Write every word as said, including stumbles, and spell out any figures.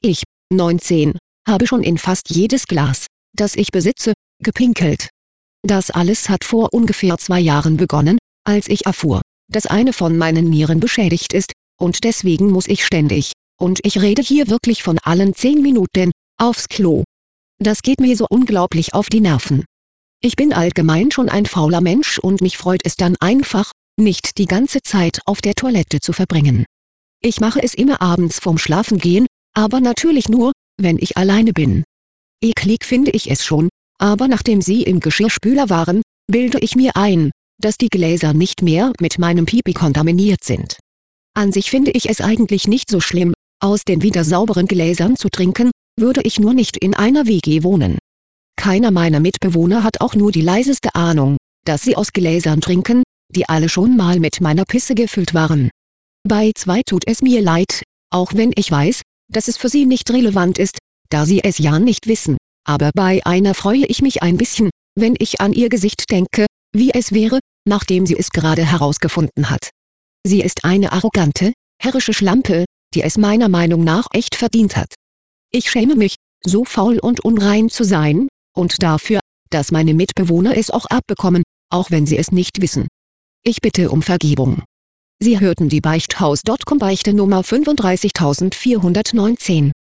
Ich, neunzehn, habe schon in fast jedes Glas, das ich besitze, gepinkelt. Das alles hat vor ungefähr zwei Jahren begonnen, als ich erfuhr, dass eine von meinen Nieren beschädigt ist, und deswegen muss ich ständig, und ich rede hier wirklich von allen zehn Minuten, aufs Klo. Das geht mir so unglaublich auf die Nerven. Ich bin allgemein schon ein fauler Mensch und mich freut es dann einfach, nicht die ganze Zeit auf der Toilette zu verbringen. Ich mache es immer abends vorm Schlafengehen, aber natürlich nur, wenn ich alleine bin. Eklig finde ich es schon, aber nachdem sie im Geschirrspüler waren, bilde ich mir ein, dass die Gläser nicht mehr mit meinem Pipi kontaminiert sind. An sich finde ich es eigentlich nicht so schlimm, aus den wieder sauberen Gläsern zu trinken, würde ich nur nicht in einer W G wohnen. Keiner meiner Mitbewohner hat auch nur die leiseste Ahnung, dass sie aus Gläsern trinken, die alle schon mal mit meiner Pisse gefüllt waren. Bei zwei tut es mir leid, auch wenn ich weiß, dass es für sie nicht relevant ist, da sie es ja nicht wissen, aber bei einer freue ich mich ein bisschen, wenn ich an ihr Gesicht denke, wie es wäre, nachdem sie es gerade herausgefunden hat. Sie ist eine arrogante, herrische Schlampe, die es meiner Meinung nach echt verdient hat. Ich schäme mich, so faul und unrein zu sein, und dafür, dass meine Mitbewohner es auch abbekommen, auch wenn sie es nicht wissen. Ich bitte um Vergebung. Sie hörten die Beichthaus Punkt com Beichte Nummer fünfunddreißigtausendvierhundertneunzehn.